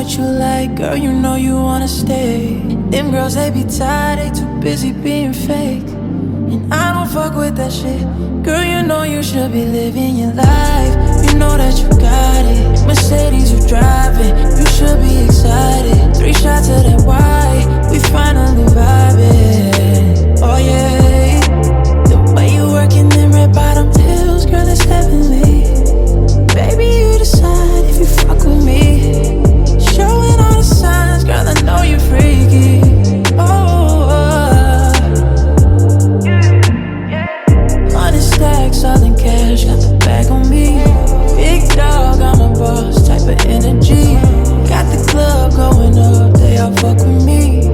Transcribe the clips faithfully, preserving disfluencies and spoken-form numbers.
what you like, girl, you know you wanna stay. Them girls, they be tired, they too busy being fake. And I don't fuck with that shit. Girl, you know you should be living your life. You know that you got it. Mercedes, you driving, you should be excited. Three shots of that white, we finally vibing. Oh yeah, the way you working them red bottom heels, girl, it's heavenly. Baby, you decide if you fuck with me. Showing all the signs, girl, I know you're freaky. Oh, uh. Money stacks, all in cash, got the bag on me. Big dog, I'm a boss, type of energy. Got the club going up, they all fuck with me.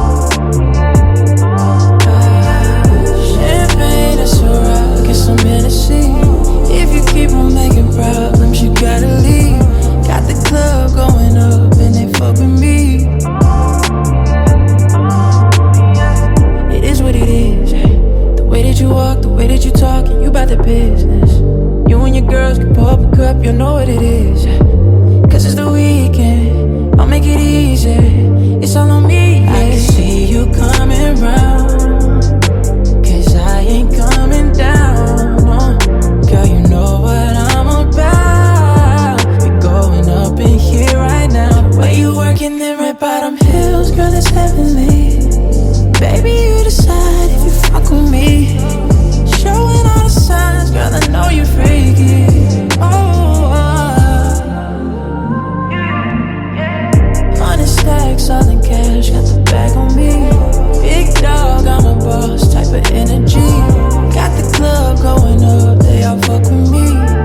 Champagne, that's alright, get some Hennessy. If you keep on making problems, you gotta leave. Got the club going up and they fuck with me. It is what it is. The way that you walk, the way that you talk, and you bout the business. You and your girls can pull up a cup, you know what it is. Cause it's the weekend, I'll make it easy. It's all on me, yeah. I can see you coming round, cause I ain't coming down, no. Girl, you know what I'm about. We're going up in here right now. The way you working them red bottom heels, girl, it's heavenly. Baby, you decide if you fuck with me. Showing all the signs, girl, I know you're freaky. Oh, uh. Money stacks, all in cash, got the bag on me. Big dog, I'm a boss, type of energy. Got the club going up, they all fuck with me.